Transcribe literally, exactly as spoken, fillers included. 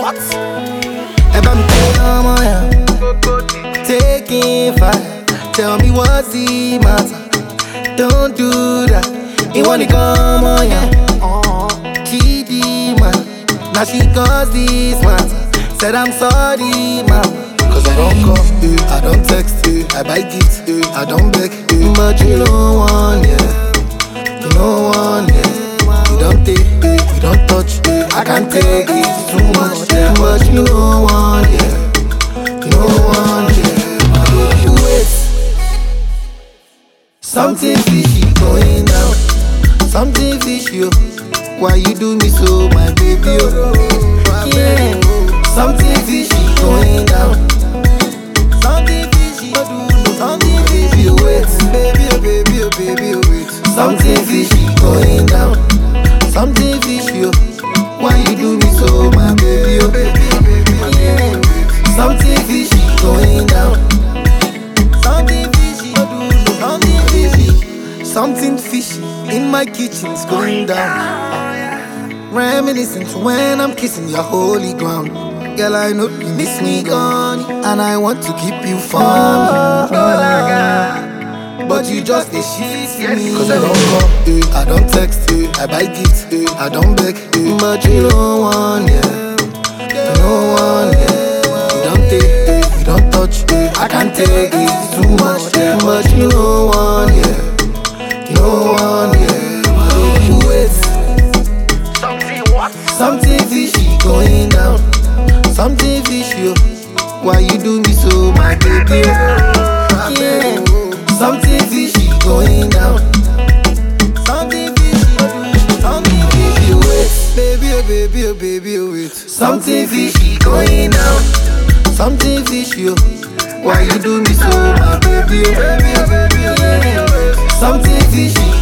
what? If I'm taking my taking fire, tell me what's the matter? Don't do that. You wanna come on, yeah? Chidi man, now she cause this matter. Said I'm sorry, mama. Cause I don't call, eh, I don't text, eh, I buy gifts, eh, I don't beg, eh, but you don't want, yeah. You don't want, yeah. You don't take, eh, you don't touch, eh, I can't take it, it's too much, yeah. But you don't want, yeah. You don't want, yeah. You wait. Something fishy going down. Something fishy, oh. Why you do me so, my baby, oh. Yeah. Something fishy going down. Something fishy, something fishy, oh wait. Baby, oh baby, oh baby, oh wait. Something fishy going down. Something fishy, oh. Why you do me so, my baby, oh baby, oh baby, oh yeah. Something fishy going down. Something fishy, something fishy. Something fishy in my kitchen's going down. Reminiscing to when I'm kissing your holy ground. Girl, I know you miss me gone, and I want to keep you for me. But you just a shit to me. Cause I don't call, eh, I don't text, eh, I buy gifts, eh, I don't beg, eh, but you don't want, yeah. You don't want, yeah. You don't take, eh, you don't touch, eh, I can't take it, it's too much, yeah. But you don't want, yeah. You don't want, yeah. You wait. Something what? Something fishy going down. Something fishy, oh. Why you do me so, my baby, oh. Yeah. Something fishy going down. Something fishy, something fishy, wait. Baby, oh baby, oh baby, oh wait. Something fishy going down. Something fishy, oh. Why you do me so, my baby, oh baby, oh baby, oh baby, oh wait. Something fishy